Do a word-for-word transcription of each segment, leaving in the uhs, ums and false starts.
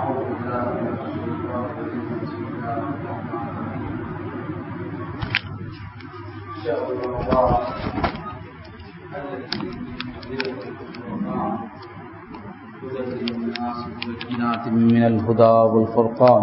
من الهدى والفرقان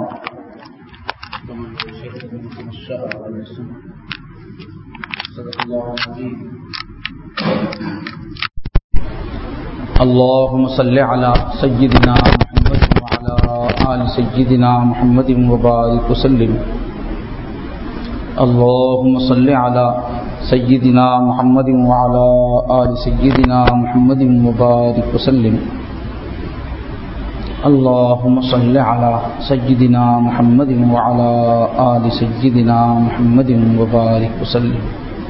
اللهم صل على سيدنا محمد وعلى آل سيدنا محمد وبارك وسلم. اللهم صل على سيدنا محمد وعلى آل سيدنا محمد وبارك وسلم. اللهم صل على سيدنا محمد وعلى آل سيدنا محمد وبارك وسلم.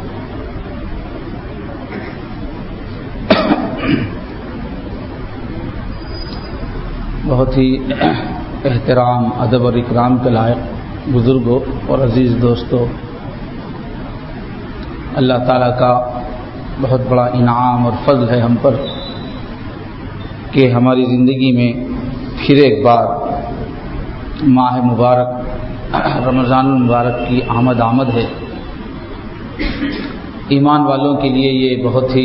بہت ہی احترام، ادب اور اکرام کے لائق بزرگوں اور عزیز دوستوں، اللہ تعالیٰ کا بہت بڑا انعام اور فضل ہے ہم پر کہ ہماری زندگی میں پھر ایک بار ماہ مبارک رمضان المبارک کی آمد آمد ہے. ایمان والوں کے لیے یہ بہت ہی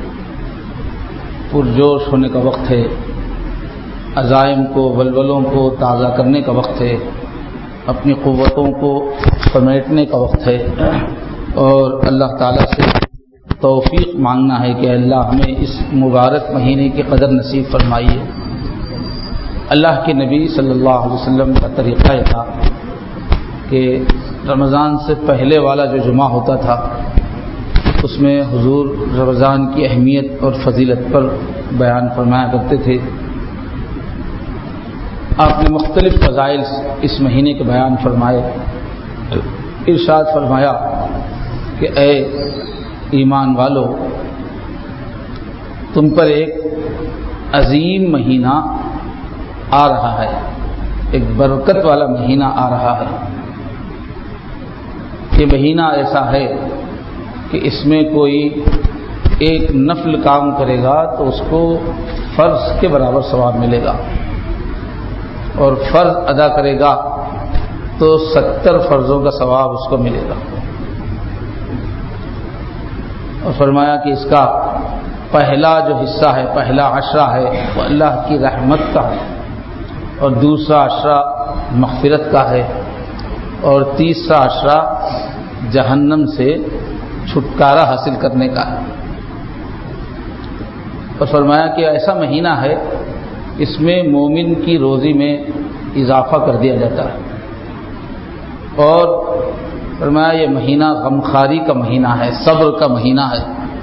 پرجوش ہونے کا وقت ہے، عزائم کو، ولولوں کو تازہ کرنے کا وقت ہے، اپنی قوتوں کو سمیٹنے کا وقت ہے، اور اللہ تعالیٰ سے توفیق مانگنا ہے کہ اللہ ہمیں اس مبارک مہینے کی قدر نصیب فرمائیے. اللہ کے نبی صلی اللہ علیہ وسلم کا طریقہ یہ تھا کہ رمضان سے پہلے والا جو جمعہ ہوتا تھا اس میں حضور رمضان کی اہمیت اور فضیلت پر بیان فرمایا کرتے تھے. آپ نے مختلف فضائل اس مہینے کے بیان فرمائے. ارشاد فرمایا کہ اے ایمان والو، تم پر ایک عظیم مہینہ آ رہا ہے، ایک برکت والا مہینہ آ رہا ہے. یہ مہینہ ایسا ہے کہ اس میں کوئی ایک نفل کام کرے گا تو اس کو فرض کے برابر ثواب ملے گا، اور فرض ادا کرے گا تو ستر فرضوں کا ثواب اس کو ملے گا. اور فرمایا کہ اس کا پہلا جو حصہ ہے، پہلا عشرہ ہے، وہ اللہ کی رحمت کا ہے، اور دوسرا عشرہ مغفرت کا ہے، اور تیسرا عشرہ جہنم سے چھٹکارا حاصل کرنے کا ہے. اور فرمایا کہ ایسا مہینہ ہے اس میں مومن کی روزی میں اضافہ کر دیا جاتا ہے. اور فرمایا یہ مہینہ غمخاری کا مہینہ ہے، صبر کا مہینہ ہے،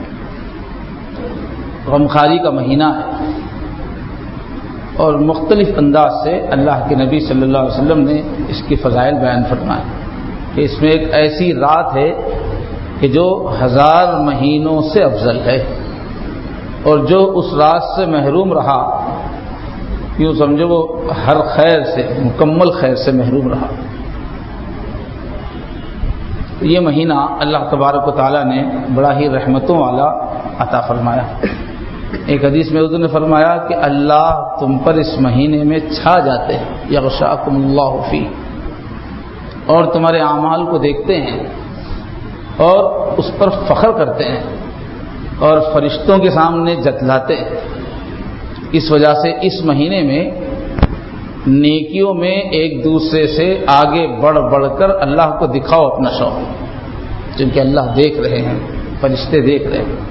غمخاری کا مہینہ ہے. اور مختلف انداز سے اللہ کے نبی صلی اللہ علیہ وسلم نے اس کی فضائل بیان فرمائے کہ اس میں ایک ایسی رات ہے کہ جو ہزار مہینوں سے افضل ہے، اور جو اس رات سے محروم رہا یوں سمجھو وہ ہر خیر سے، مکمل خیر سے محروم رہا. یہ مہینہ اللہ تبارک و تعالیٰ نے بڑا ہی رحمتوں والا عطا فرمایا. ایک حدیث میں حضور نے فرمایا کہ اللہ تم پر اس مہینے میں چھا جاتے ہیں، یغشاکم اللہ فی، اور تمہارے اعمال کو دیکھتے ہیں اور اس پر فخر کرتے ہیں اور فرشتوں کے سامنے جتلاتے ہیں. اس وجہ سے اس مہینے میں نیکیوں میں ایک دوسرے سے آگے بڑھ بڑھ کر اللہ کو دکھاؤ اپنا شوق، کیونکہ اللہ دیکھ رہے ہیں، فرشتے دیکھ رہے ہیں.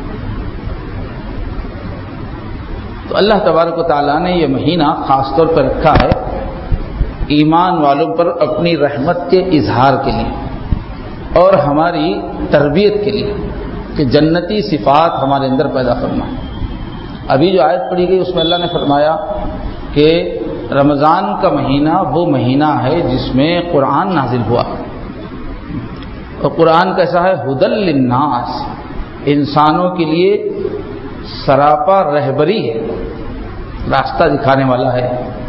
تو اللہ تبارک و تعالیٰ نے یہ مہینہ خاص طور پر رکھا ہے ایمان والوں پر اپنی رحمت کے اظہار کے لیے اور ہماری تربیت کے لیے کہ جنتی صفات ہمارے اندر پیدا کرنا. ابھی جو آیت پڑھی گئی اس میں اللہ نے فرمایا کہ رمضان کا مہینہ وہ مہینہ ہے جس میں قرآن نازل ہوا، اور قرآن کیسا ہے؟ ہدی للناس، انسانوں کے لیے سراپا رہبری ہے، راستہ دکھانے والا ہے.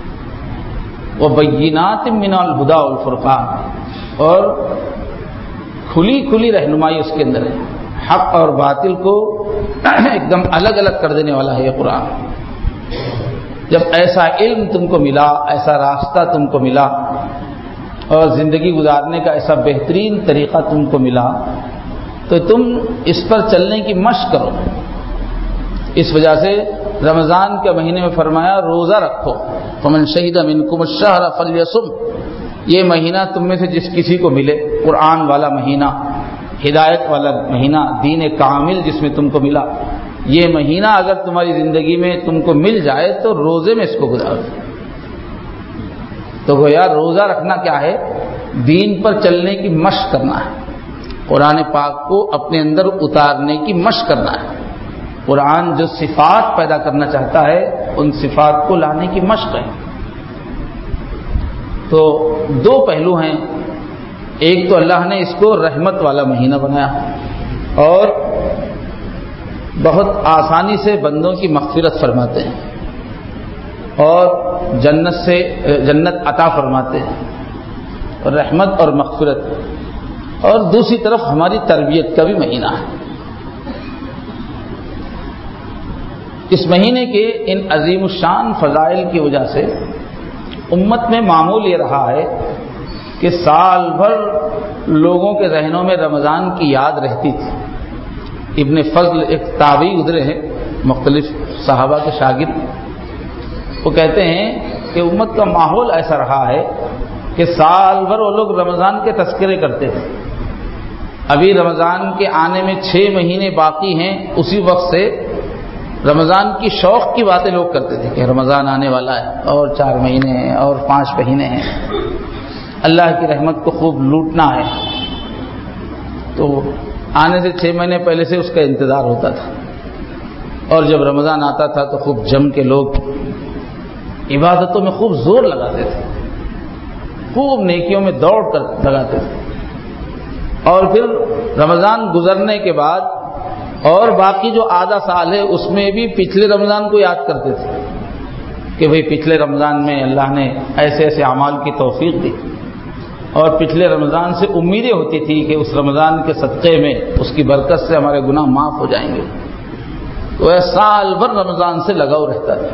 وبینات من الہدی والفرقان، اور کھلی کھلی رہنمائی اس کے اندر ہے، حق اور باطل کو ایک دم الگ الگ کر دینے والا ہے یہ قرآن. جب ایسا علم تم کو ملا، ایسا راستہ تم کو ملا اور زندگی گزارنے کا ایسا بہترین طریقہ تم کو ملا تو تم اس پر چلنے کی مشق کرو. اس وجہ سے رمضان کے مہینے میں فرمایا روزہ رکھو. فمن شہد منکم الشہر فلیصم. یہ مہینہ تم میں سے جس کسی کو ملے، قرآن والا مہینہ، ہدایت والا مہینہ، دین کامل جس میں تم کو ملا، یہ مہینہ اگر تمہاری زندگی میں تم کو مل جائے تو روزے میں اس کو گزارو. تو گویا روزہ رکھنا کیا ہے؟ دین پر چلنے کی مشق کرنا ہے، قرآن پاک کو اپنے اندر اتارنے کی مشق کرنا ہے. قرآن جو صفات پیدا کرنا چاہتا ہے ان صفات کو لانے کی مشق ہے. تو دو پہلو ہیں. ایک تو اللہ نے اس کو رحمت والا مہینہ بنایا اور بہت آسانی سے بندوں کی مغفرت فرماتے ہیں اور جنت سے جنت عطا فرماتے ہیں، رحمت اور مغفرت. اور دوسری طرف ہماری تربیت کا بھی مہینہ ہے. اس مہینے کے ان عظیم الشان فضائل کی وجہ سے امت میں معمول یہ رہا ہے کہ سال بھر لوگوں کے ذہنوں میں رمضان کی یاد رہتی تھی. ابن فضل ایک تابعی گزرے ہیں، مختلف صحابہ کے شاگرد، وہ کہتے ہیں کہ امت کا ماحول ایسا رہا ہے کہ سال بھر وہ لوگ رمضان کے تذکرے کرتے تھے. ابھی رمضان کے آنے میں چھ مہینے باقی ہیں، اسی وقت سے رمضان کی شوق کی باتیں لوگ کرتے تھے کہ رمضان آنے والا ہے اور چار مہینے ہیں اور پانچ مہینے ہیں، اللہ کی رحمت کو خوب لوٹنا ہے. تو آنے سے چھ مہینے پہلے سے اس کا انتظار ہوتا تھا اور جب رمضان آتا تھا تو خوب جم کے لوگ عبادتوں میں خوب زور لگاتے تھے، خوب نیکیوں میں دوڑ کر لگاتے تھے. اور پھر رمضان گزرنے کے بعد اور باقی جو آدھا سال ہے اس میں بھی پچھلے رمضان کو یاد کرتے تھے کہ بھئی پچھلے رمضان میں اللہ نے ایسے ایسے اعمال کی توفیق دی اور پچھلے رمضان سے امیدیں ہوتی تھی کہ اس رمضان کے صدقے میں اس کی برکت سے ہمارے گناہ معاف ہو جائیں گے. تو وہ سال بھر رمضان سے لگاؤ رہتا تھا.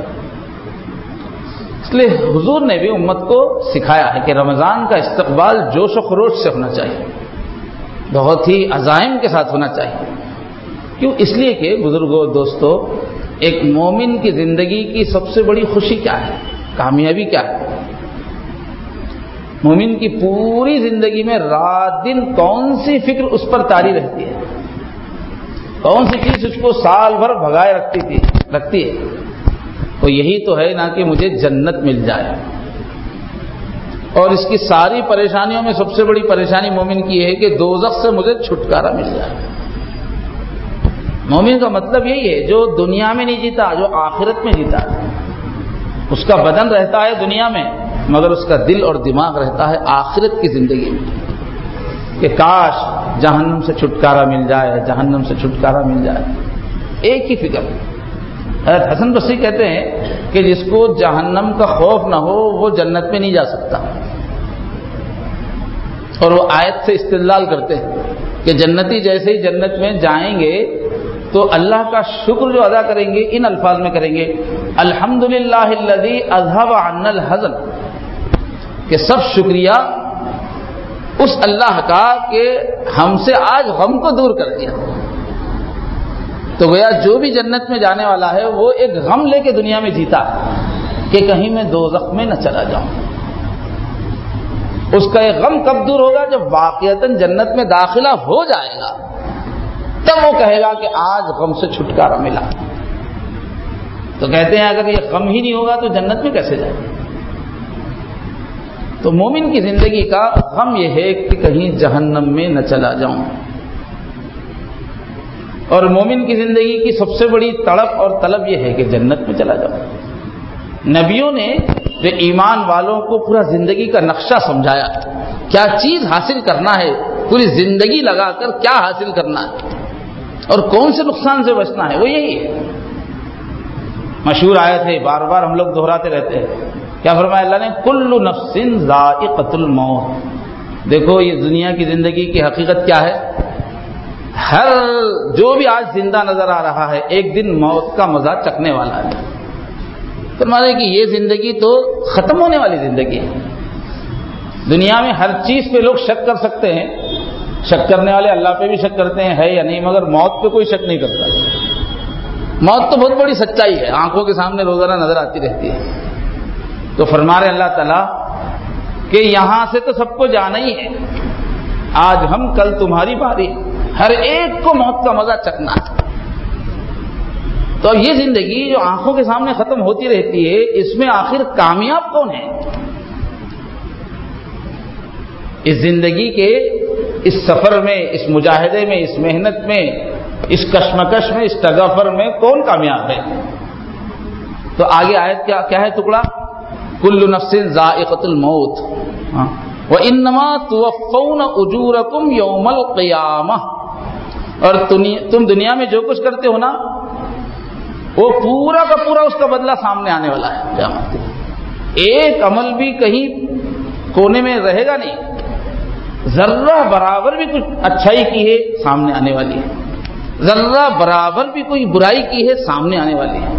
اس لیے حضور نے بھی امت کو سکھایا ہے کہ رمضان کا استقبال جوش و خروش سے ہونا چاہیے، بہت ہی عزائم کے ساتھ ہونا چاہیے. کیوں؟ اس لیے کہ بزرگوں دوستو، ایک مومن کی زندگی کی سب سے بڑی خوشی کیا ہے، کامیابی کیا ہے؟ مومن کی پوری زندگی میں رات دن کون سی فکر اس پر طاری رہتی ہے، کون سی چیز اس کو سال بھر بھگائے رکھتی تھی رکھتی ہے؟ تو یہی تو ہے نا کہ مجھے جنت مل جائے. اور اس کی ساری پریشانیوں میں سب سے بڑی پریشانی مومن کی یہ ہے کہ دوزخ سے مجھے چھٹکارا مل جائے. مومن کا مطلب یہی ہے جو دنیا میں نہیں جیتا، جو آخرت میں جیتا. اس کا بدن رہتا ہے دنیا میں مگر اس کا دل اور دماغ رہتا ہے آخرت کی زندگی میں، کہ کاش جہنم سے چھٹکارا مل جائے، جہنم سے چھٹکارا مل جائے. ایک ہی فکر. حضرت حسن بصری کہتے ہیں کہ جس کو جہنم کا خوف نہ ہو وہ جنت میں نہیں جا سکتا. اور وہ آیت سے استدلال کرتے ہیں کہ جنتی جیسے ہی جنت میں جائیں گے تو اللہ کا شکر جو ادا کریں گے ان الفاظ میں کریں گے، الحمدللہ الذی اذھب عنا الحزن، کہ سب شکریہ اس اللہ کا کہ ہم سے آج غم کو دور کر دیا. تو گویا جو بھی جنت میں جانے والا ہے وہ ایک غم لے کے دنیا میں جیتا کہ کہیں میں دوزخ میں نہ چلا جاؤں. اس کا یہ غم کب دور ہوگا؟ جب واقعتاً جنت میں داخلہ ہو جائے گا تب وہ کہے گا کہ آج غم سے چھٹکارا ملا. تو کہتے ہیں اگر یہ غم ہی نہیں ہوگا تو جنت میں کیسے جائے؟ تو مومن کی زندگی کا غم یہ ہے کہ کہیں جہنم میں نہ چلا جاؤں. اور مومن کی زندگی کی سب سے بڑی تڑپ اور طلب یہ ہے کہ جنت میں چلا جاؤں. نبیوں نے جو ایمان والوں کو پورا زندگی کا نقشہ سمجھایا، کیا چیز حاصل کرنا ہے، پوری زندگی لگا کر کیا حاصل کرنا ہے اور کون سے نقصان سے بچنا ہے، وہ یہی ہے. مشہور آیت ہے، بار بار ہم لوگ دہراتے رہتے ہیں. کیا فرمایا اللہ نے؟ کل نفس ذائقۃ الموت. دیکھو یہ دنیا کی زندگی کی حقیقت کیا ہے؟ ہر جو بھی آج زندہ نظر آ رہا ہے ایک دن موت کا مزہ چکھنے والا ہے. فرمایا کہ یہ زندگی تو ختم ہونے والی زندگی ہے. دنیا میں ہر چیز پہ لوگ شک کر سکتے ہیں، شک کرنے والے اللہ پہ بھی شک کرتے ہیں ہے یا نہیں، مگر موت پہ کوئی شک نہیں کرتا. موت تو بہت بڑی سچائی ہے، آنکھوں کے سامنے روزانہ نظر آتی رہتی ہے. تو فرما رہے اللہ تعالیٰ کہ یہاں سے تو سب کو جانا ہی ہے، آج ہم کل تمہاری باری، ہر ایک کو موت کا مزہ چکنا ہے. تو اب یہ زندگی جو آنکھوں کے سامنے ختم ہوتی رہتی ہے، اس میں آخر کامیاب کون ہے؟ اس زندگی کے اس سفر میں، اس مجاہدے میں، اس محنت میں، اس کشمکش میں، اس تغافر میں کون کامیاب ہے؟ تو آگے آیت کیا کیا ہے ٹکڑا؟ کل نفس ذائقۃ الموت وانما توفون اجورکم یوم القیامہ. اور تم دنیا میں جو کچھ کرتے ہو نا، وہ پورا کا پورا اس کا بدلہ سامنے آنے والا ہے قیامت کے دن. ایک عمل بھی کہیں کونے میں رہے گا نہیں، ذرہ برابر بھی کچھ اچھائی کی ہے سامنے آنے والی ہے، ذرہ برابر بھی کوئی برائی کی ہے سامنے آنے والی ہے.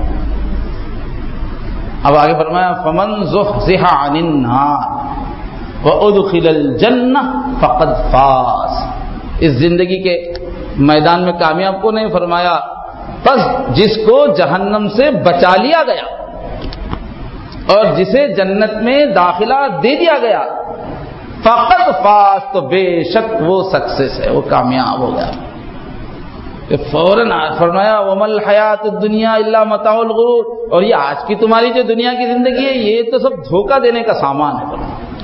اب آگے فرمایا فمن زحزح عن النار وادخل الجنہ فقد فاز. اس زندگی کے میدان میں کامیاب کو نہیں فرمایا، بس جس کو جہنم سے بچا لیا گیا اور جسے جنت میں داخلہ دے دیا گیا، فقط فاز، تو بے شک وہ سکسیس ہے، وہ کامیاب ہو گیا. کہ فوراً فرمایا ومل حیات الدنیا الا متاع الغرور. اور یہ آج کی تمہاری جو دنیا کی زندگی ہے، یہ تو سب دھوکہ دینے کا سامان ہے.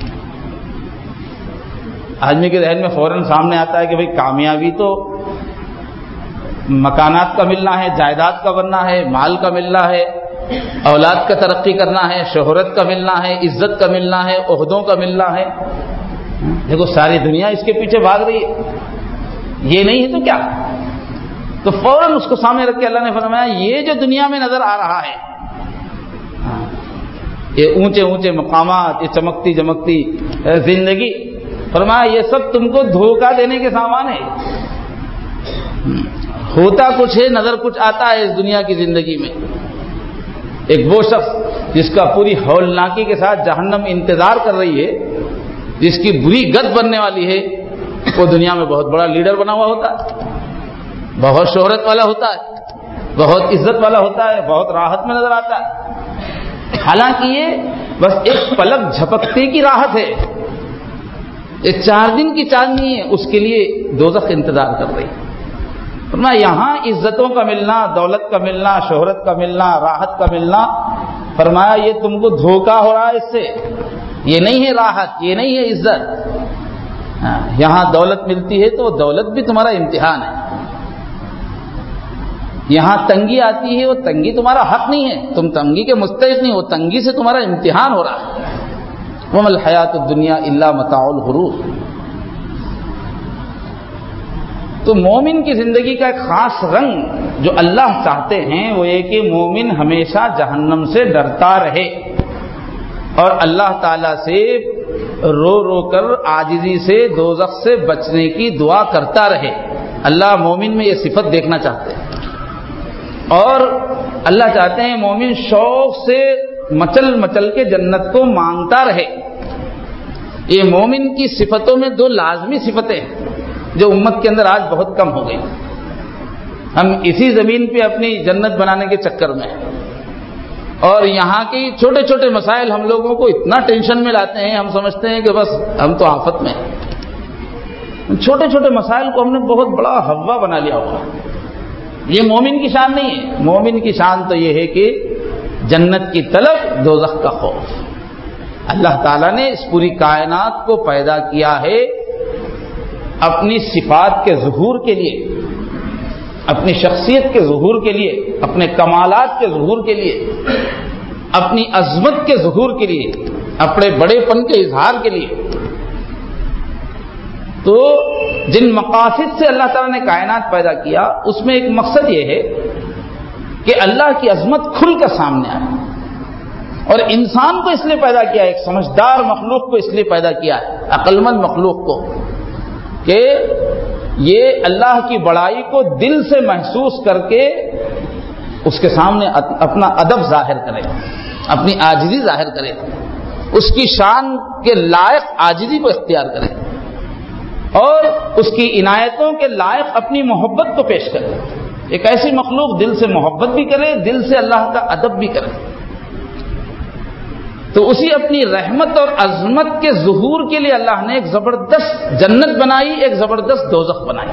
آدمی کے ذہن میں فوراً سامنے آتا ہے کہ بھئی کامیابی تو مکانات کا ملنا ہے، جائیداد کا بننا ہے، مال کا ملنا ہے، اولاد کا ترقی کرنا ہے، شہرت کا ملنا ہے، عزت کا ملنا ہے، عہدوں کا ملنا ہے. دیکھو ساری دنیا اس کے پیچھے بھاگ رہی ہے، یہ نہیں ہے تو کیا؟ تو فوراً اس کو سامنے رکھ کے اللہ نے فرمایا یہ جو دنیا میں نظر آ رہا ہے، یہ اونچے اونچے مقامات، یہ چمکتی چمکتی زندگی، فرمایا یہ سب تم کو دھوکہ دینے کے سامان ہے. ہوتا کچھ ہے، نظر کچھ آتا ہے اس دنیا کی زندگی میں. ایک وہ شخص جس کا پوری ہولناکی کے ساتھ جہنم انتظار کر رہی ہے، جس کی بری گد بننے والی ہے، وہ دنیا میں بہت بڑا لیڈر بنا ہوا ہوتا ہے، بہت شہرت والا ہوتا ہے، بہت عزت والا ہوتا ہے، بہت راحت میں نظر آتا ہے. حالانکہ یہ بس ایک پلک جھپکتے کی راحت ہے، یہ چار دن کی چاندنی ہے، اس کے لیے دوزخ انتظار کر رہی ہے. فرمایا یہاں عزتوں کا ملنا، دولت کا ملنا، شہرت کا ملنا، راحت کا ملنا، فرمایا یہ تم کو دھوکہ ہو رہا ہے اس سے. یہ نہیں ہے راحت، یہ نہیں ہے عزت. یہاں دولت ملتی ہے تو وہ دولت بھی تمہارا امتحان ہے. یہاں تنگی آتی ہے، وہ تنگی تمہارا حق نہیں ہے، تم تنگی کے مستحق نہیں، وہ تنگی سے تمہارا امتحان ہو رہا ہے. وَمَا الْحَيَاةُ الدُّنْيَا إِلَّا مَتَاعُ الْغُرُورِ. تو مومن کی زندگی کا ایک خاص رنگ جو اللہ چاہتے ہیں وہ یہ کہ مومن ہمیشہ جہنم سے ڈرتا رہے اور اللہ تعالی سے رو رو کر عاجزی سے دوزخ سے بچنے کی دعا کرتا رہے. اللہ مومن میں یہ صفت دیکھنا چاہتے ہیں، اور اللہ چاہتے ہیں مومن شوق سے مچل مچل کے جنت کو مانگتا رہے. یہ مومن کی صفتوں میں دو لازمی صفتیں ہیں جو امت کے اندر آج بہت کم ہو گئی. ہم اسی زمین پہ اپنی جنت بنانے کے چکر میں ہیں، اور یہاں کی چھوٹے چھوٹے مسائل ہم لوگوں کو اتنا ٹینشن میں لاتے ہیں، ہم سمجھتے ہیں کہ بس ہم تو آفت میں ہیں. چھوٹے چھوٹے مسائل کو ہم نے بہت بڑا ہوا بنا لیا ہوا. یہ مومن کی شان نہیں ہے. مومن کی شان تو یہ ہے کہ جنت کی طلب، دوزخ کا خوف. اللہ تعالیٰ نے اس پوری کائنات کو پیدا کیا ہے اپنی صفات کے ظہور کے لیے، اپنی شخصیت کے ظہور کے لیے، اپنے کمالات کے ظہور کے لیے، اپنی عظمت کے ظہور کے لیے، اپنے بڑے پن کے اظہار کے لیے. تو جن مقاصد سے اللہ تعالیٰ نے کائنات پیدا کیا اس میں ایک مقصد یہ ہے کہ اللہ کی عظمت کھل کر سامنے آئے. اور انسان کو اس لیے پیدا کیا ہے، ایک سمجھدار مخلوق کو اس لیے پیدا کیا ہے، عقل مند مخلوق کو، کہ یہ اللہ کی بڑائی کو دل سے محسوس کر کے اس کے سامنے اپنا ادب ظاہر کرے. اپنی عاجزی ظاہر کرے، اس کی شان کے لائق عاجزی کو اختیار کرے اور اس کی عنایتوں کے لائق اپنی محبت کو پیش کرے. ایک ایسی مخلوق دل سے محبت بھی کرے، دل سے اللہ کا ادب بھی کرے، تو اسی اپنی رحمت اور عظمت کے ظہور کے لیے اللہ نے ایک زبردست جنت بنائی، ایک زبردست دوزخ بنائی.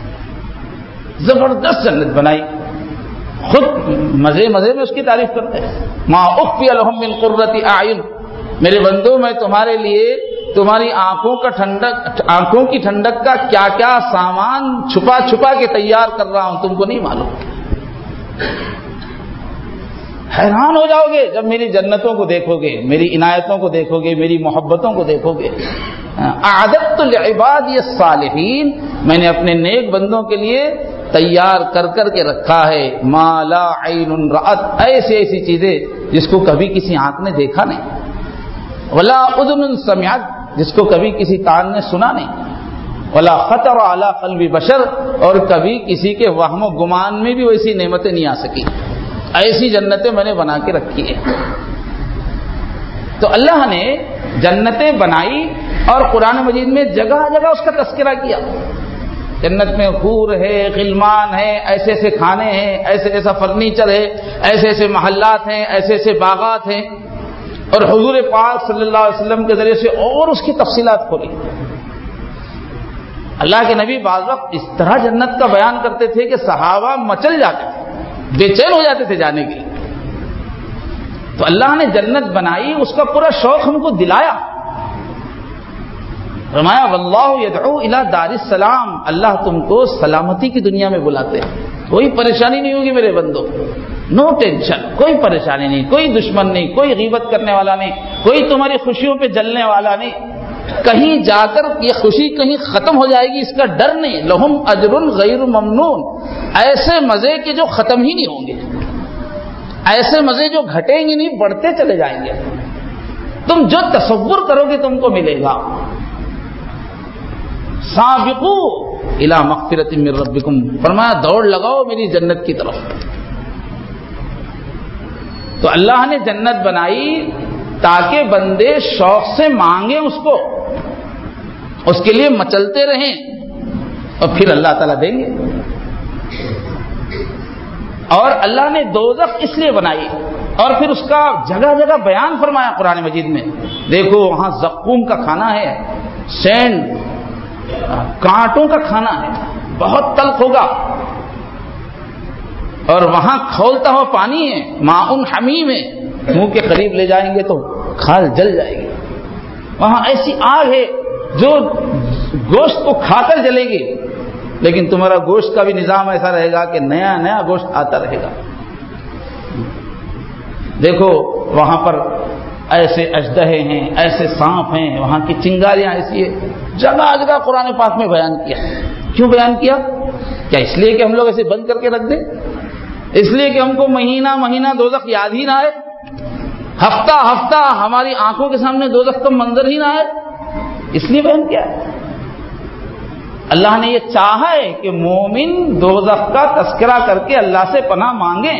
زبردست جنت بنائی، خود مزے مزے میں اس کی تعریف کرتے ہیں. ما اخفی لهم من قرۃ اعین، میرے بندو میں تمہارے لیے تمہاری آنکھوں کا ٹھنڈک آنکھوں کی ٹھنڈک کا کیا کیا سامان چھپا چھپا کے تیار کر رہا ہوں، تم کو نہیں معلوم. حیران ہو جاؤ گے جب میری جنتوں کو دیکھو گے، میری عنایتوں کو دیکھو گے، میری محبتوں کو دیکھو گے. اعددت لعبادی الصالحین، میں نے اپنے نیک بندوں کے لیے تیار کر کر کے رکھا ہے ما لا عین رأت، ایسی ایسی چیزیں جس کو کبھی کسی آنکھ نے دیکھا نہیں، ولا اذن سمعت، جس کو کبھی کسی کان نے سنا نہیں، ولا خطر علی قلب بشر، اور کبھی کسی کے وہم و گمان میں بھی ویسی نعمتیں نہیں آ سکی. ایسی جنتیں میں نے بنا کے رکھی ہیں. تو اللہ نے جنتیں بنائی اور قرآن مجید میں جگہ جگہ اس کا تذکرہ کیا. جنت میں حور ہے، غلمان ہے، ایسے ایسے کھانے ہیں، ایسے ایسا فرنیچر ہے، ایسے ایسے محلات ہیں، ایسے ایسے باغات ہیں، اور حضور پاک صلی اللہ علیہ وسلم کے ذریعے سے اور اس کی تفصیلات کھولی. اللہ کے نبی بعض وقت اس طرح جنت کا بیان کرتے تھے کہ صحابہ مچل جاتے تھے، بے چین ہو جاتے تھے جانے کے لیے. تو اللہ نے جنت بنائی، اس کا پورا شوق ہم کو دلایا. فرمایا واللہ یدعو الی دار السلام، اللہ تم کو سلامتی کی دنیا میں بلاتے ہیں. کوئی پریشانی نہیں ہوگی میرے بندو، نو ٹینشن، کوئی پریشانی نہیں، کوئی دشمن نہیں، کوئی غیبت کرنے والا نہیں، کوئی تمہاری خوشیوں پہ جلنے والا نہیں. کہیں جا کر یہ خوشی کہیں ختم ہو جائے گی اس کا ڈر نہیں. لہم اجر غیر ممنون، ایسے مزے کے جو ختم ہی نہیں ہوں گے، ایسے مزے جو گھٹیں گے نہیں، بڑھتے چلے جائیں گے. تم جو تصور کرو گے تم کو ملے گا. سابقوا الی مغفرۃ من ربکم، فرمایا دوڑ لگاؤ میری جنت کی طرف. تو اللہ نے جنت بنائی تاکہ بندے شوق سے مانگیں اس کو، اس کے لیے مچلتے رہیں، اور پھر اللہ تعالیٰ دیں گے. اور اللہ نے دوزخ اس لیے بنائی اور پھر اس کا جگہ جگہ بیان فرمایا قرآن مجید میں. دیکھو وہاں زقوم کا کھانا ہے، سینڈ کانٹوں کا کھانا ہے، بہت تلخ ہوگا. اور وہاں کھولتا ہوا پانی ہے، ماء حمیم ہے، منہ کے قریب لے جائیں گے تو کھال جل جائے گی. وہاں ایسی آگ ہے جو گوشت کو کھا کر جلے گی، لیکن تمہارا گوشت کا بھی نظام ایسا رہے گا کہ نیا نیا گوشت آتا رہے گا. دیکھو وہاں پر ایسے اژدہے ہیں، ایسے سانپ ہیں، وہاں کی چنگاریاں ایسی ہے. جگہ جگہ قرآن پاک میں بیان کیا. کیوں بیان کیا؟ کیا اس لیے کہ ہم لوگ ایسے بند کر کے رکھ دیں؟ اس لیے کہ ہم کو مہینہ مہینہ دوزخ یاد ہی نہ آئے، ہفتہ ہفتہ ہماری آنکھوں کے سامنے دوزخ کا منظر ہی نہ آئے؟ اس لیے بیان کیا ہے. اللہ نے یہ چاہا ہے کہ مومن دوزخ کا تذکرہ کر کے اللہ سے پناہ مانگیں.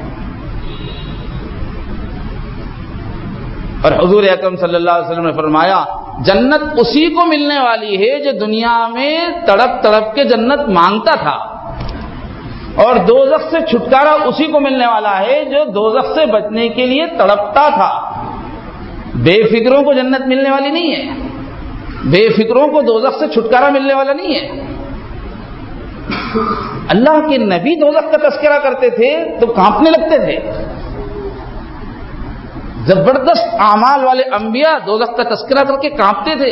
اور حضور اکرم صلی اللہ علیہ وسلم نے فرمایا جنت اسی کو ملنے والی ہے جو دنیا میں تڑپ تڑپ کے جنت مانگتا تھا، اور دوزخ سے چھٹکارا اسی کو ملنے والا ہے جو دوزخ سے بچنے کے لیے تڑپتا تھا. بے فکروں کو جنت ملنے والی نہیں ہے، بے فکروں کو دوزخ سے چھٹکارا ملنے والا نہیں ہے. اللہ کے نبی دوزخ کا تذکرہ کرتے تھے تو کانپنے لگتے تھے. زبردست اعمال والے انبیاء دوزخ کا تذکرہ کر کے کانپتے تھے.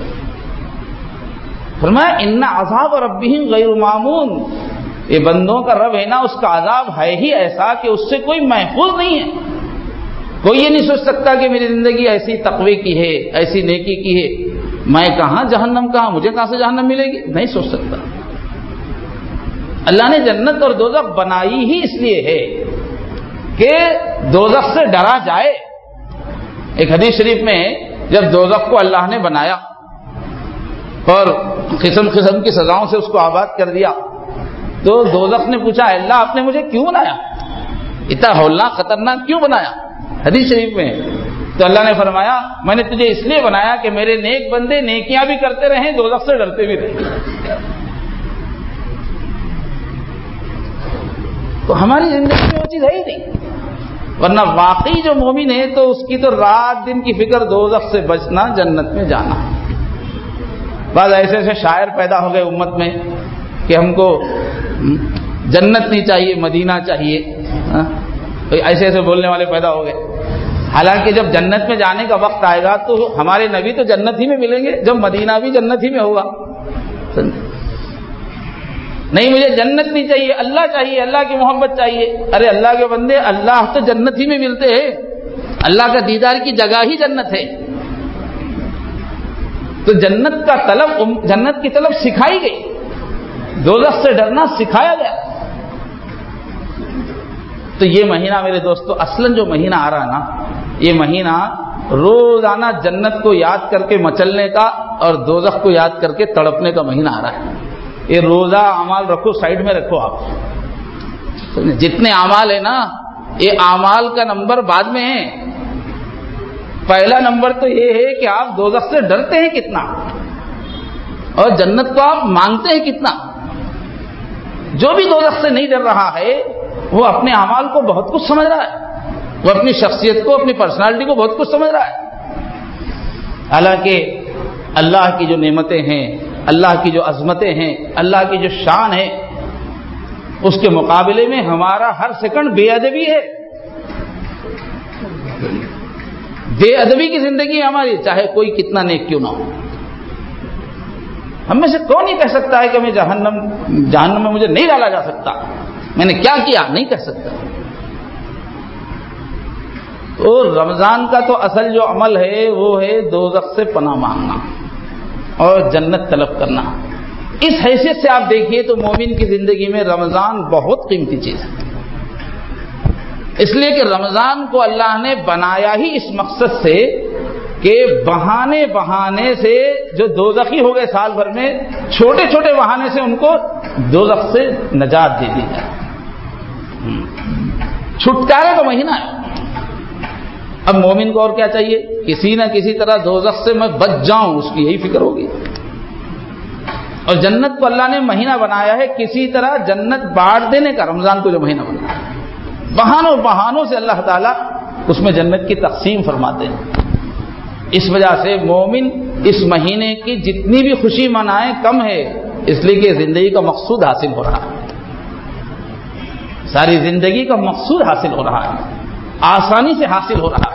فرمایا ان عذاب ربہم غیر مامون، یہ بندوں کا رب ہے نا، اس کا عذاب ہے ہی ایسا کہ اس سے کوئی محفوظ نہیں ہے. کوئی یہ نہیں سوچ سکتا کہ میری زندگی ایسی تقوی کی ہے، ایسی نیکی کی ہے، میں کہاں جہنم کہاں، مجھے کہاں سے جہنم ملے گی، نہیں سوچ سکتا. اللہ نے جنت اور دوزخ بنائی ہی اس لیے ہے کہ دوزخ سے ڈرا جائے. ایک حدیث شریف میں جب دوزخ کو اللہ نے بنایا اور قسم قسم کی سزاؤں سے اس کو آباد کر دیا تو دوزخ نے پوچھا اللہ آپ نے مجھے کیوں بنایا، اتنا ہولناک خطرناک کیوں بنایا؟ حدیث شریف میں. تو اللہ نے فرمایا میں نے تجھے اس لیے بنایا کہ میرے نیک بندے نیکیاں بھی کرتے رہیں, دوزخ سے ڈرتے بھی رہیں. تو ہماری زندگی میں وہ چیز ہے ہی نہیں. ورنہ واقعی جو مومن ہے تو اس کی تو رات دن کی فکر دوزخ سے بچنا, جنت میں جانا. بعض ایسے ایسے شاعر پیدا ہو گئے امت میں کہ ہم کو جنت نہیں چاہیے, مدینہ چاہیے. ایسے ایسے بولنے والے پیدا ہو گئے. حالانکہ جب جنت میں جانے کا وقت آئے گا تو ہمارے نبی تو جنت ہی میں ملیں گے, جب مدینہ بھی جنت ہی میں ہوگا. نہیں مجھے جنت نہیں چاہیے, اللہ چاہیے, اللہ کی محبت چاہیے. ارے اللہ کے بندے, اللہ تو جنت ہی میں ملتے ہیں. اللہ کا دیدار کی جگہ ہی جنت ہے. تو جنت کا طلب, جنت کی طلب سکھائی گئی, دوزخ سے ڈرنا سکھایا گیا. تو یہ مہینہ میرے دوستو, اصلاً جو مہینہ آ رہا ہے نا, یہ مہینہ روزانہ جنت کو یاد کر کے مچلنے کا اور دوزخ کو یاد کر کے تڑپنے کا مہینہ آ رہا ہے. یہ روزہ اعمال رکھو, سائڈ میں رکھو آپ. جتنے اعمال ہیں نا, یہ اعمال کا نمبر بعد میں ہے. پہلا نمبر تو یہ ہے کہ آپ دوزخ سے ڈرتے ہیں کتنا, اور جنت کو آپ مانگتے ہیں کتنا. جو بھی دوزخ سے نہیں ڈر رہا ہے وہ اپنے اعمال کو بہت کچھ سمجھ رہا ہے, وہ اپنی شخصیت کو, اپنی پرسنالٹی کو بہت کچھ سمجھ رہا ہے. حالانکہ اللہ کی جو نعمتیں ہیں, اللہ کی جو عظمتیں ہیں, اللہ کی جو شان ہے, اس کے مقابلے میں ہمارا ہر سیکنڈ بے ادبی ہے. بے ادبی کی زندگی ہے ہماری, چاہے کوئی کتنا نیک کیوں نہ ہو. ہم میں سے کون نہیں کہہ سکتا ہے کہ میں جہنم جہنم میں مجھے نہیں ڈالا جا سکتا, میں نے کیا کیا نہیں کہہ سکتا. تو رمضان کا تو اصل جو عمل ہے وہ ہے دوزخ سے پناہ مانگنا اور جنت طلب کرنا. اس حیثیت سے آپ دیکھیے تو مومن کی زندگی میں رمضان بہت قیمتی چیز ہے. اس لیے کہ رمضان کو اللہ نے بنایا ہی اس مقصد سے کہ بہانے بہانے سے جو دوزخی ہو گئے سال بھر میں, چھوٹے چھوٹے بہانے سے ان کو دوزخ سے نجات دے دی جائے. چھٹکارے کا مہینہ ہے. اب مومن کو اور کیا چاہیے, کسی نہ کسی طرح دوزخ سے میں بچ جاؤں, اس کی یہی فکر ہوگی. اور جنت کو اللہ نے مہینہ بنایا ہے کسی طرح جنت بانٹ دینے کا. رمضان کو جو مہینہ بنایا ہے, بہانوں بہانوں سے اللہ تعالیٰ اس میں جنت کی تقسیم فرماتے ہیں. اس وجہ سے مومن اس مہینے کی جتنی بھی خوشی منائے کم ہے, اس لیے کہ زندگی کا مقصود حاصل ہو رہا ہے, ساری زندگی کا مقصود حاصل ہو رہا ہے, آسانی سے حاصل ہو رہا ہے.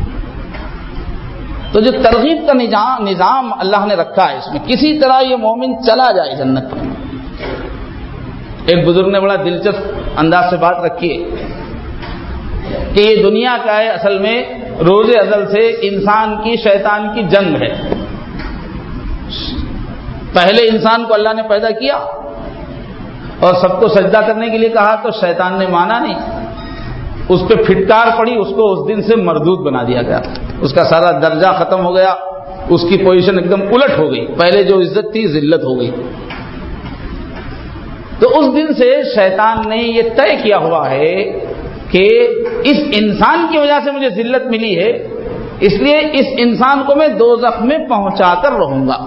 تو جو ترغیب کا نظام نظام اللہ نے رکھا ہے, اس میں کسی طرح یہ مومن چلا جائے جنت میں. ایک بزرگ نے بڑا دلچسپ انداز سے بات رکھی ہے کہ یہ دنیا کا ہے اصل میں روز ازل سے انسان کی شیطان کی جنگ ہے. پہلے انسان کو اللہ نے پیدا کیا اور سب کو سجدہ کرنے کے لیے کہا تو شیطان نے مانا نہیں, اس پہ پھٹکار پڑی, اس کو اس دن سے مردود بنا دیا گیا, اس کا سارا درجہ ختم ہو گیا, اس کی پوزیشن ایک دم الٹ ہو گئی, پہلے جو عزت تھی ذلت ہو گئی. تو اس دن سے شیطان نے یہ طے کیا ہوا ہے کہ اس انسان کی وجہ سے مجھے ذلت ملی ہے, اس لیے اس انسان کو میں دوزخ میں پہنچا کر رہوں گا.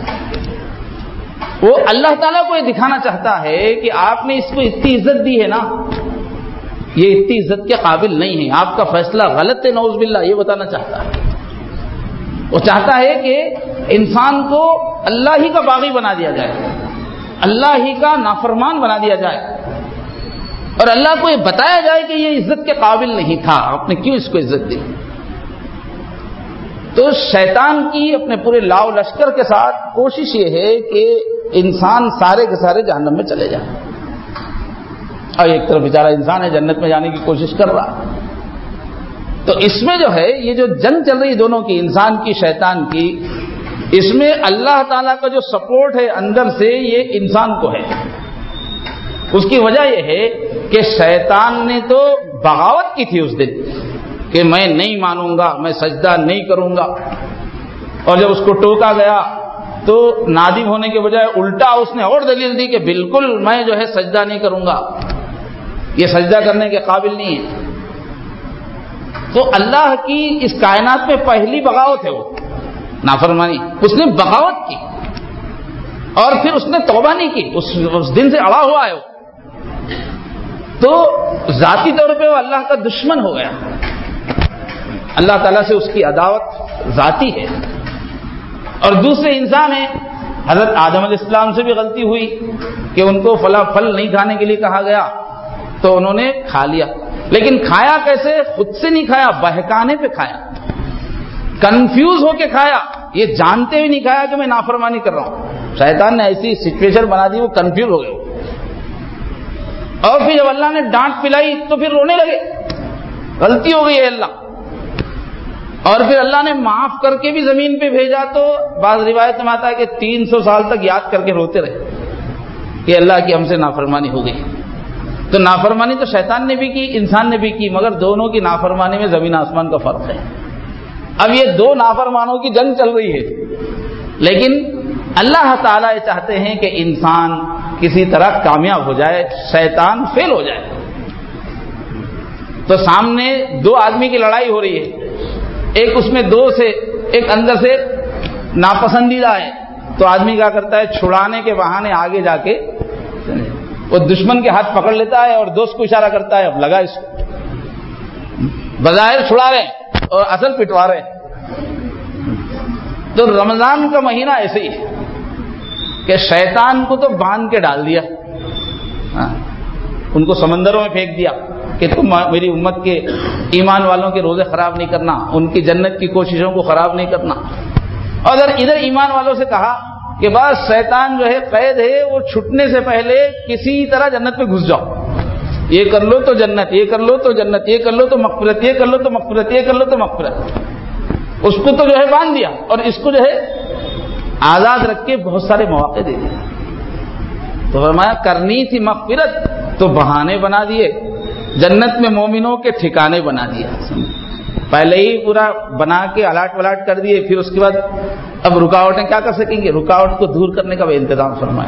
وہ اللہ تعالیٰ کو یہ دکھانا چاہتا ہے کہ آپ نے اس کو اتنی عزت دی ہے نا, یہ اتنی عزت کے قابل نہیں ہے, آپ کا فیصلہ غلط ہے, نعوذ باللہ, یہ بتانا چاہتا ہے. وہ چاہتا ہے کہ انسان کو اللہ ہی کا باغی بنا دیا جائے, اللہ ہی کا نافرمان بنا دیا جائے, اور اللہ کو یہ بتایا جائے کہ یہ عزت کے قابل نہیں تھا, آپ نے کیوں اس کو عزت دی. تو شیطان کی اپنے پورے لاؤ لشکر کے ساتھ کوشش یہ ہے کہ انسان سارے کے سارے جہنم میں چلے جائیں, اور ایک طرف بیچارہ انسان ہے جنت میں جانے کی کوشش کر رہا. تو اس میں جو ہے یہ جو جنگ چل رہی دونوں کی, انسان کی شیطان کی, اس میں اللہ تعالیٰ کا جو سپورٹ ہے اندر سے یہ انسان کو ہے. اس کی وجہ یہ ہے کہ شیطان نے تو بغاوت کی تھی اس دن کہ میں نہیں مانوں گا, میں سجدہ نہیں کروں گا, اور جب اس کو ٹوکا گیا تو نادم ہونے کے بجائے الٹا اس نے اور دلیل دی کہ بالکل میں جو ہے سجدہ نہیں کروں گا, یہ سجدہ کرنے کے قابل نہیں ہے. تو اللہ کی اس کائنات میں پہلی بغاوت ہے وہ نافرمانی. اس نے بغاوت کی اور پھر اس نے توبہ نہیں کی, اس, اس دن سے اڑا ہوا ہے وہ, تو ذاتی طور پہ وہ اللہ کا دشمن ہو گیا. اللہ تعالیٰ سے اس کی عداوت ذاتی ہے. اور دوسرے انسان ہیں, حضرت آدم علیہ السلام سے بھی غلطی ہوئی کہ ان کو فلاں پھل نہیں کھانے کے لیے کہا گیا تو انہوں نے کھا لیا, لیکن کھایا کیسے؟ خود سے نہیں کھایا, بہکانے پہ کھایا, کنفیوز ہو کے کھایا, یہ جانتے ہوئے نہیں کھایا کہ میں نافرمانی کر رہا ہوں. شیطان نے ایسی سچویشن بنا دی, وہ کنفیوز ہو گئے. اور پھر جب اللہ نے ڈانٹ پلائی تو پھر رونے لگے, غلطی ہو گئی ہے اللہ. اور پھر اللہ نے معاف کر کے بھی زمین پہ بھیجا تو بعض روایت میں آتا ہے کہ تین سو سال تک یاد کر کے روتے رہے کہ اللہ کی ہم سے نافرمانی ہو گئی. تو نافرمانی تو شیطان نے بھی کی, انسان نے بھی کی, مگر دونوں کی نافرمانی میں زمین آسمان کا فرق ہے. اب یہ دو نافرمانوں کی جنگ چل رہی ہے, لیکن اللہ تعالیٰ یہ چاہتے ہیں کہ انسان کسی طرح کامیاب ہو جائے, شیطان فیل ہو جائے. تو سامنے دو آدمی کی لڑائی ہو رہی ہے, ایک اس میں دو سے ایک اندر سے ناپسندیدہ ہے, تو آدمی کیا کرتا ہے, چھڑانے کے بہانے آگے جا کے وہ دشمن کے ہاتھ پکڑ لیتا ہے اور دوست کو اشارہ کرتا ہے اب لگا اس کو. بظاہر چھڑا رہے ہیں اور اصل پٹوا رہے ہیں. تو رمضان کا مہینہ ایسے ہی ہے کہ شیطان کو تو باندھ کے ڈال دیا, ان کو سمندروں میں پھینک دیا کہ تم میری امت کے ایمان والوں کے روزے خراب نہیں کرنا, ان کی جنت کی کوششوں کو خراب نہیں کرنا. اور اگر ادھر ایمان والوں سے کہا کہ بس شیطان جو ہے قید ہے, وہ چھٹنے سے پہلے کسی طرح جنت میں گھس جاؤ, یہ کر لو تو جنت, یہ کر لو تو جنت, یہ کر لو تو مغفرت, یہ کر لو تو مغفرت, یہ کر لو تو مغفرت. اس کو تو جو ہے باندھ دیا اور اس کو جو ہے آزاد رکھ کے بہت سارے مواقع دے دیے. تو فرمایا کرنی تھی مغفرت تو بہانے بنا دیے, جنت میں مومنوں کے ٹھکانے بنا دیا. پہلے ہی پورا بنا کے الاٹ ولاٹ کر دیے, پھر اس کے بعد اب رکاوٹیں کیا کر سکیں گے, رکاوٹ کو دور کرنے کا بھی انتظام فرمایا.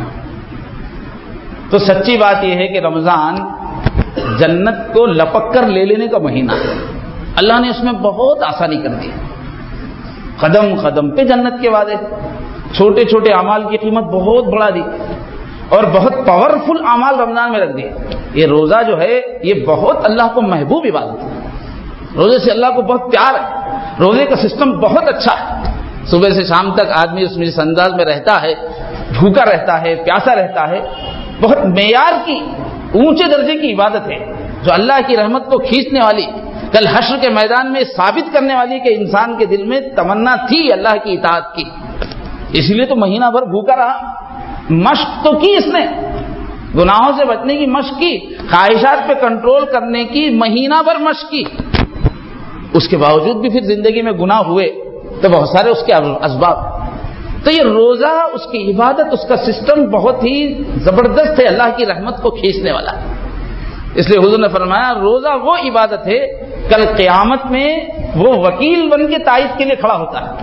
تو سچی بات یہ ہے کہ رمضان جنت کو لپک کر لے لینے کا مہینہ ہے. اللہ نے اس میں بہت آسانی کر دی, قدم قدم پہ جنت کے وعدے, چھوٹے چھوٹے اعمال کی قیمت بہت بڑھا دی اور بہت پاورفل اعمال رمضان میں رکھ دیے. یہ روزہ جو ہے یہ بہت اللہ کو محبوب عبادت ہے, روزے سے اللہ کو بہت پیار ہے, روزے کا سسٹم بہت اچھا ہے. صبح سے شام تک آدمی اس میں انداز میں رہتا ہے, بھوکا رہتا ہے, پیاسا رہتا ہے. بہت معیار کی اونچے درجے کی عبادت ہے جو اللہ کی رحمت کو کھینچنے والی, کل حشر کے میدان میں ثابت کرنے والی کہ انسان کے دل میں تمنا تھی اللہ کی اطاعت کی, اس لیے تو مہینہ بھر بھوکا رہا. مشق تو کی اس نے, گناہوں سے بچنے کی مشق کی, خواہشات پہ کنٹرول کرنے کی مہینہ بھر مشق کی. اس کے باوجود بھی پھر زندگی میں گناہ ہوئے تو بہت سارے اس کے اسباب. تو یہ روزہ, اس کی عبادت, اس کا سسٹم بہت ہی زبردست ہے, اللہ کی رحمت کو کھینچنے والا. اس لیے حضور نے فرمایا روزہ وہ عبادت ہے کل قیامت میں وہ وکیل بن کے تائید کے لیے کھڑا ہوتا ہے.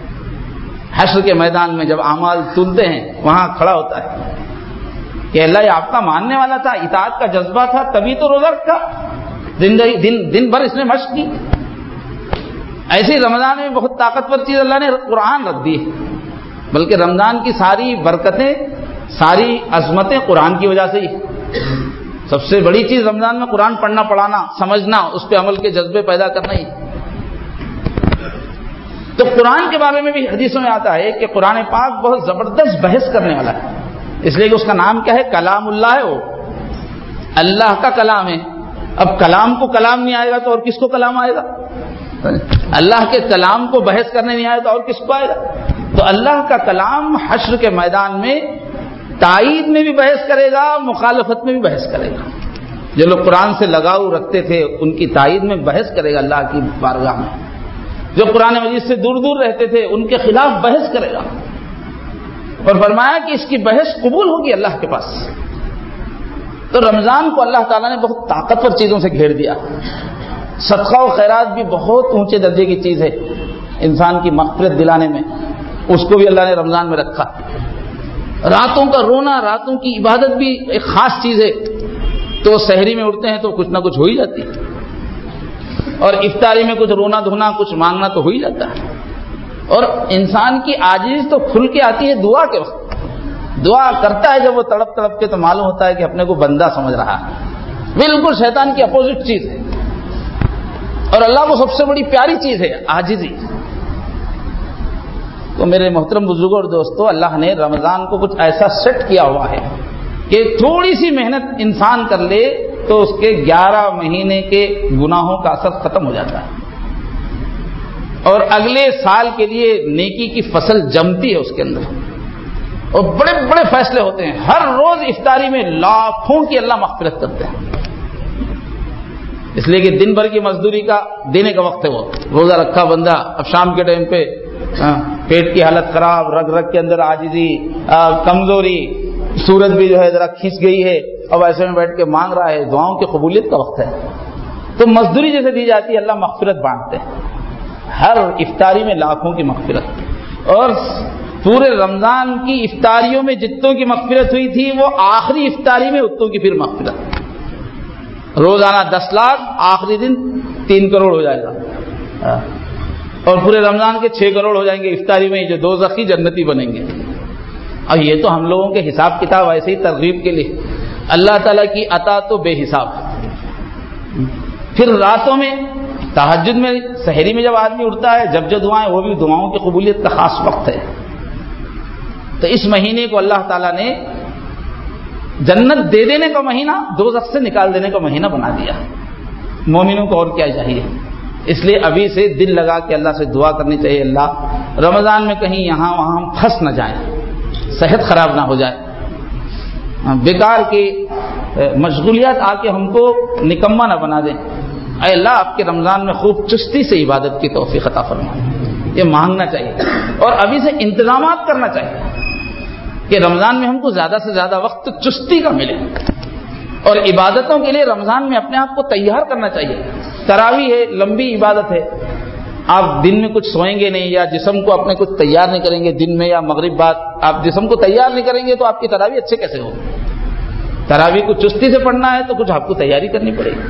حشر کے میدان میں جب اعمال تلتے ہیں وہاں کھڑا ہوتا ہے کہ اللہ یہ آپ کا ماننے والا تھا, اطاعت کا جذبہ تھا, تبھی تو روزہ رکھا, زندگی دن دن بھر اس نے مشق کی. ایسے رمضان میں بہت طاقتور چیز اللہ نے قرآن رکھ دی ہے, بلکہ رمضان کی ساری برکتیں, ساری عظمتیں قرآن کی وجہ سے ہی. سب سے بڑی چیز رمضان میں قرآن پڑھنا, پڑھانا, سمجھنا, اس پہ عمل کے جذبے پیدا کرنا ہی. تو قرآن کے بارے میں بھی حدیثوں میں آتا ہے کہ قرآن پاک بہت زبردست بحث کرنے والا ہے, اس لیے کہ اس کا نام کیا ہے, کلام اللہ ہے, وہ اللہ کا کلام ہے. اب کلام کو کلام نہیں آئے گا تو اور کس کو کلام آئے گا؟ اللہ کے کلام کو بحث کرنے نہیں آئے تو اور کس کو آئے گا؟ تو اللہ کا کلام حشر کے میدان میں تائید میں بھی بحث کرے گا, مخالفت میں بھی بحث کرے گا. جو لوگ قرآن سے لگاؤ رکھتے تھے ان کی تائید میں بحث کرے گا اللہ کی بارگاہ میں, جو قرآن مجید سے دور دور رہتے تھے ان کے خلاف بحث کرے گا. اور فرمایا کہ اس کی بحث قبول ہوگی اللہ کے پاس. تو رمضان کو اللہ تعالیٰ نے بہت طاقتور چیزوں سے گھیر دیا. صدقہ و خیرات بھی بہت اونچے درجے کی چیز ہے انسان کی مغفرت دلانے میں, اس کو بھی اللہ نے رمضان میں رکھا. راتوں کا رونا, راتوں کی عبادت بھی ایک خاص چیز ہے. تو سحری میں اٹھتے ہیں تو کچھ نہ کچھ ہو ہی جاتی ہے. اور افطاری میں کچھ رونا دھونا کچھ مانگنا تو ہو ہی جاتا ہے. اور انسان کی عاجزی تو کھل کے آتی ہے دعا کے وقت. دعا کرتا ہے جب وہ تڑپ تڑپ کے تو معلوم ہوتا ہے کہ اپنے کو بندہ سمجھ رہا ہے. بالکل شیطان کی اپوزٹ چیز ہے. اور اللہ کو سب سے بڑی پیاری چیز ہے عاجزی. تو میرے محترم بزرگوں اور دوستو، اللہ نے رمضان کو کچھ ایسا سیٹ کیا ہوا ہے کہ تھوڑی سی محنت انسان کر لے تو اس کے گیارہ مہینے کے گناہوں کا اثر ختم ہو جاتا ہے اور اگلے سال کے لیے نیکی کی فصل جمتی ہے اس کے اندر. اور بڑے بڑے فیصلے ہوتے ہیں. ہر روز افطاری میں لاکھوں کی اللہ مغفرت کرتے ہیں، اس لیے کہ دن بھر کی مزدوری کا دینے کا وقت ہے. وہ روزہ رکھا بندہ اب شام کے ٹائم پہ پیٹ کی حالت خراب، رگ رگ کے اندر عاجزی، کمزوری، سورج بھی جو ہے ذرا کھنچ گئی ہے، اب ایسے میں بیٹھ کے مانگ رہا ہے. دعاؤں کی قبولیت کا وقت ہے تو مزدوری جیسے دی جاتی ہے اللہ مغفرت بانٹتے ہیں. ہر افطاری میں لاکھوں کی مغفرت. اور پورے رمضان کی افطاریوں میں جتوں کی مغفرت ہوئی تھی وہ آخری افطاری میں اتوں کی پھر مغفرت. روزانہ دس لاکھ، آخری دن تین کروڑ ہو جائے گا اور پورے رمضان کے چھ کروڑ ہو جائیں گے افطاری میں، جو دوزخی جنتی بنیں گے. اور یہ تو ہم لوگوں کے حساب کتاب ایسے ہی ترغیب کے لیے. اللہ تعالیٰ کی عطا تو بے حساب. پھر راتوں میں تہجد میں سحری میں جب آدمی اٹھتا ہے جب جو دعائیں، وہ بھی دعاؤں کی قبولیت کا خاص وقت ہے. تو اس مہینے کو اللہ تعالیٰ نے جنت دے دینے کا مہینہ، دوزخ سے نکال دینے کا مہینہ بنا دیا. مومنوں کو اور کیا چاہیے؟ اس لیے ابھی سے دل لگا کے اللہ سے دعا کرنی چاہیے، اللہ رمضان میں کہیں یہاں وہاں ہم پھنس نہ جائیں، صحت خراب نہ ہو جائے، بیکار کی مشغولیات آ کے ہم کو نکما نہ بنا دیں. اے اللہ آپ کے رمضان میں خوب چستی سے عبادت کی توفیق عطا فرمائے. یہ مانگنا چاہیے اور ابھی سے انتظامات کرنا چاہیے کہ رمضان میں ہم کو زیادہ سے زیادہ وقت چستی کا ملے. اور عبادتوں کے لیے رمضان میں اپنے آپ کو تیار کرنا چاہیے. تراویح ہے، لمبی عبادت ہے. آپ دن میں کچھ سوئیں گے نہیں یا جسم کو اپنے کچھ تیار نہیں کریں گے دن میں یا مغرب بعد، آپ جسم کو تیار نہیں کریں گے تو آپ کی تراویح اچھے کیسے ہو؟ تراویح کو چستی سے پڑھنا ہے تو کچھ آپ کو تیاری کرنی پڑے گی.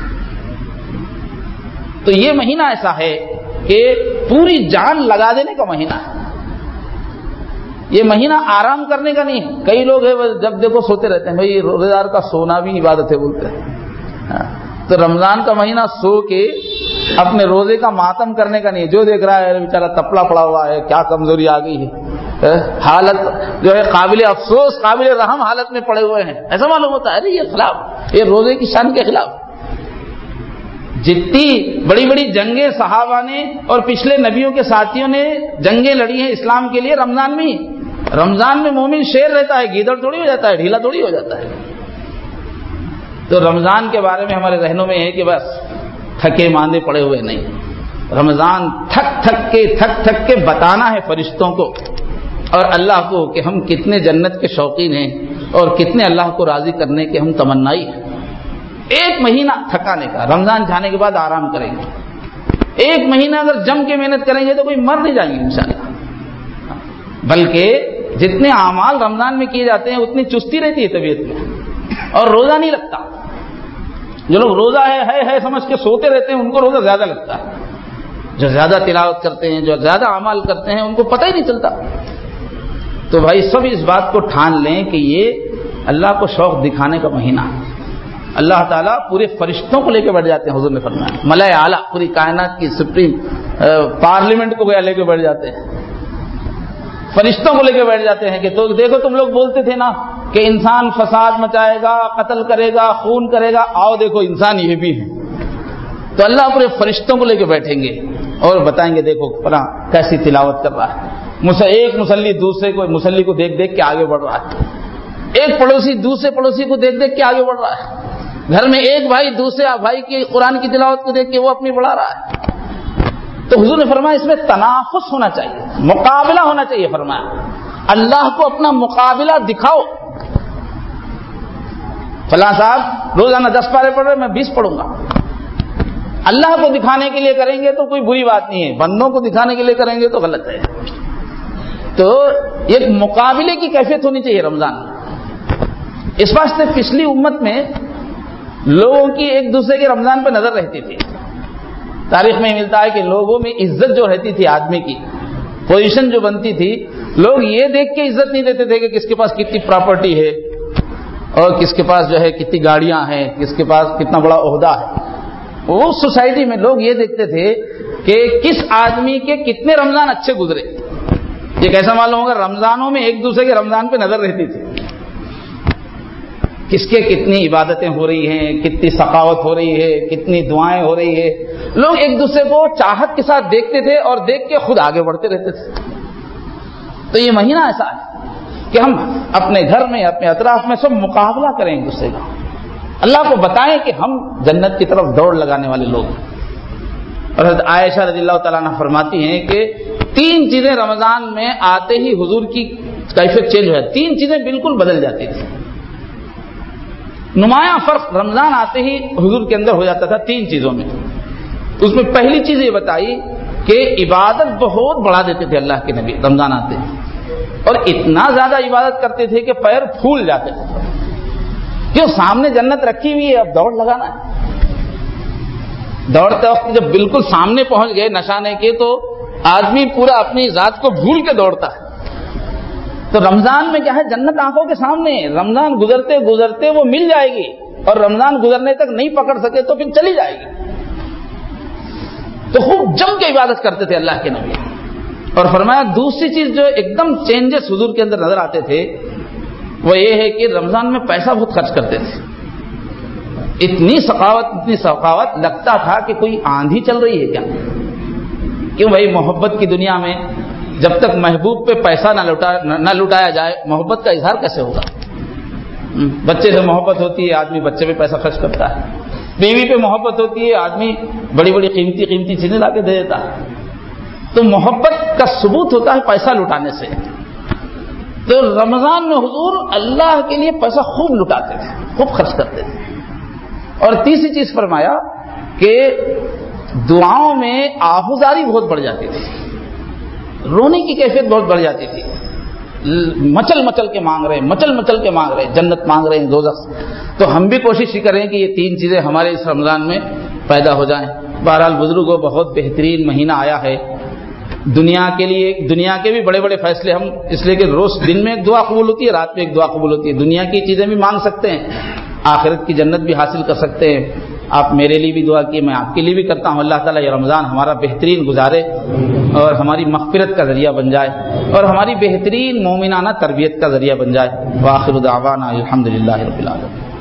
تو یہ مہینہ ایسا ہے کہ پوری جان لگا دینے کا مہینہ ہے. یہ مہینہ آرام کرنے کا نہیں ہے. کئی لوگ ہیں جب دیکھو سوتے رہتے ہیں. بھائی روزے دار کا سونا بھی عبادت ہے بولتے ہیں. تو رمضان کا مہینہ سو کے اپنے روزے کا ماتم کرنے کا نہیں. جو دیکھ رہا ہے بیچارہ تپلا پڑا ہوا ہے، کیا کمزوری آ گئی ہے، حالت جو ہے قابل افسوس قابل رحم حالت میں پڑے ہوئے ہیں، ایسا معلوم ہوتا ہے. ارے یہ خلاف، یہ روزے کی شان کے خلاف. جتنی بڑی بڑی جنگیں صحابہ نے اور پچھلے نبیوں کے ساتھیوں نے جنگیں لڑی ہیں اسلام کے لیے رمضان میں. رمضان میں مومن شیر رہتا ہے، گیدڑ تھوڑی ہو جاتا ہے، ڈھیلا تھوڑی ہو جاتا ہے. تو رمضان کے بارے میں ہمارے ذہنوں میں ہے کہ بس تھکے ماندے پڑے ہوئے نہیں. رمضان تھک تھک کے تھک تھک کے بتانا ہے فرشتوں کو اور اللہ کو کہ ہم کتنے جنت کے شوقین ہیں اور کتنے اللہ کو راضی کرنے کے ہم تمنائی ہیں. ایک مہینہ تھکانے کا، رمضان جانے کے بعد آرام کریں گے. ایک مہینہ اگر جم کے محنت کریں گے تو کوئی مر نہیں جائیں گے انشاءاللہ. بلکہ جتنے اعمال رمضان میں کیے جاتے ہیں اتنی چستی رہتی ہے طبیعت میں اور روزہ نہیں لگتا. جو لوگ روزہ ہے ہے ہے سمجھ کے سوتے رہتے ہیں ان کو روزہ زیادہ لگتا ہے. جو زیادہ تلاوت کرتے ہیں، جو زیادہ اعمال کرتے ہیں، ان کو پتہ ہی نہیں چلتا. تو بھائی سب اس بات کو ٹھان لیں کہ یہ اللہ کو شوق دکھانے کا مہینہ ہے. اللہ تعالیٰ پورے فرشتوں کو لے کے بیٹھ جاتے ہیں. حضور نے فرمایا ملائے اعلیٰ پوری کائنات کی سپریم پارلیمنٹ کو گیا لے کے بیٹھ جاتے ہیں، فرشتوں کو لے کے بیٹھ جاتے ہیں کہ تو دیکھو تم لوگ بولتے تھے نا کہ انسان فساد مچائے گا، قتل کرے گا، خون کرے گا، آؤ دیکھو انسان یہ بھی ہے. تو اللہ پورے فرشتوں کو لے کے بیٹھیں گے اور بتائیں گے دیکھو پرا کیسی تلاوت کر رہا ہے. ایک مصلی دوسرے کو مصلی کو دیکھ دیکھ کے آگے بڑھ رہا ہے. ایک پڑوسی دوسرے پڑوسی کو دیکھ دیکھ کے آگے بڑھ رہا ہے. گھر میں ایک بھائی دوسرے بھائی کی قرآن کی تلاوت کو دیکھ کے وہ اپنی بڑھا رہا ہے. تو حضور نے فرمایا اس میں تنافس ہونا چاہیے، مقابلہ ہونا چاہیے. فرمایا اللہ کو اپنا مقابلہ دکھاؤ. فلاں صاحب روزانہ دس پارے پڑھ رہے، میں بیس پڑھوں گا. اللہ کو دکھانے کے لیے کریں گے تو کوئی بری بات نہیں ہے، بندوں کو دکھانے کے لیے کریں گے تو غلط ہے. تو ایک مقابلے کی کیفیت ہونی چاہیے رمضان میں. اس واسطے پچھلی امت میں لوگوں کی ایک دوسرے کے رمضان پہ نظر رہتی تھی. تاریخ میں ملتا ہے کہ لوگوں میں عزت جو رہتی تھی آدمی کی، پوزیشن جو بنتی تھی، لوگ یہ دیکھ کے عزت نہیں دیتے تھے کہ کس کے پاس کتنی پراپرٹی ہے اور کس کے پاس جو ہے کتنی گاڑیاں ہیں، کس کے پاس کتنا بڑا عہدہ ہے. وہ سوسائٹی میں لوگ یہ دیکھتے تھے کہ کس آدمی کے کتنے رمضان اچھے گزرے. یہ کیسا معلوم ہوگا؟ رمضانوں میں ایک دوسرے کے رمضان پہ نظر رہتی تھی، کس کے کتنی عبادتیں ہو رہی ہیں، کتنی سخاوت ہو رہی ہے، کتنی دعائیں ہو رہی ہے. لوگ ایک دوسرے کو چاہت کے ساتھ دیکھتے تھے اور دیکھ کے خود آگے بڑھتے رہتے تھے. تو یہ مہینہ ایسا ہے کہ ہم اپنے گھر میں، اپنے اطراف میں سب مقابلہ کریں ایک دوسرے کا، اللہ کو بتائیں کہ ہم جنت کی طرف دوڑ لگانے والے لوگ ہیں. اور حضرت عائشہ رضی اللہ تعالیٰ عنہ فرماتی ہیں کہ تین چیزیں رمضان میں آتے ہی حضور کی کیفیت چینج ہو جاتی، تین چیزیں بالکل بدل جاتی تھی. نمایاں فرق رمضان آتے ہی حضور کے اندر ہو جاتا تھا تین چیزوں میں. اس میں پہلی چیز یہ بتائی کہ عبادت بہت بڑھا دیتے تھے اللہ کے نبی رمضان آتے ہی، اور اتنا زیادہ عبادت کرتے تھے کہ پیر پھول جاتے تھے. کیوں؟ سامنے جنت رکھی ہوئی ہے، اب دوڑ لگانا ہے. دوڑتے وقت جب بالکل سامنے پہنچ گئے نشانے کے تو آدمی پورا اپنی ذات کو بھول کے دوڑتا ہے. تو رمضان میں کیا ہے؟ جنت آنکھوں کے سامنے. رمضان گزرتے گزرتے وہ مل جائے گی، اور رمضان گزرنے تک نہیں پکڑ سکے تو پھر چلی جائے گی. تو خوب جم کے عبادت کرتے تھے اللہ کے نبی. اور فرمایا دوسری چیز جو ایک دم چینجز حضور کے اندر نظر آتے تھے وہ یہ ہے کہ رمضان میں پیسہ بہت خرچ کرتے تھے. اتنی سخاوت اتنی سخاوت لگتا تھا کہ کوئی آندھی چل رہی ہے کیا. کیوں بھائی؟ محبت کی دنیا میں جب تک محبوب پہ پیسہ نہ لوٹا نہ لوٹایا جائے محبت کا اظہار کیسے ہوگا؟ بچے سے محبت ہوتی ہے، آدمی بچے پہ پیسہ خرچ کرتا ہے. بیوی پہ محبت ہوتی ہے، آدمی بڑی بڑی قیمتی قیمتی چیزیں لا کے دے دیتا ہے. تو محبت کا ثبوت ہوتا ہے پیسہ لٹانے سے. تو رمضان میں حضور اللہ کے لیے پیسہ خوب لٹاتے تھے، خوب خرچ کرتے تھے. اور تیسری چیز فرمایا کہ دعاؤں میں آہوزاری بہت بڑھ جاتی تھی، رونے کی کیفیت بہت بڑھ جاتی تھی. مچل مچل کے مانگ رہے ہیں مچل مچل کے مانگ رہے ہیں جنت مانگ رہے ہیں دوزخ. تو ہم بھی کوشش ہی کریں کہ یہ تین چیزیں ہمارے اس رمضان میں پیدا ہو جائیں. بہرحال بزرگوں بہت بہترین مہینہ آیا ہے دنیا کے لیے. دنیا کے بھی بڑے بڑے فیصلے ہم اس لیے کہ روز دن میں ایک دعا قبول ہوتی ہے، رات میں ایک دعا قبول ہوتی ہے. دنیا کی چیزیں بھی مانگ سکتے ہیں، آخرت کی جنت بھی حاصل کر سکتے ہیں. آپ میرے لیے بھی دعا کیے، میں آپ کے لیے بھی کرتا ہوں. اللہ تعالیٰ یہ رمضان ہمارا بہترین گزارے اور ہماری مغفرت کا ذریعہ بن جائے اور ہماری بہترین مومنانہ تربیت کا ذریعہ بن جائے. وآخر دعوانا الحمدللہ رب العالمین.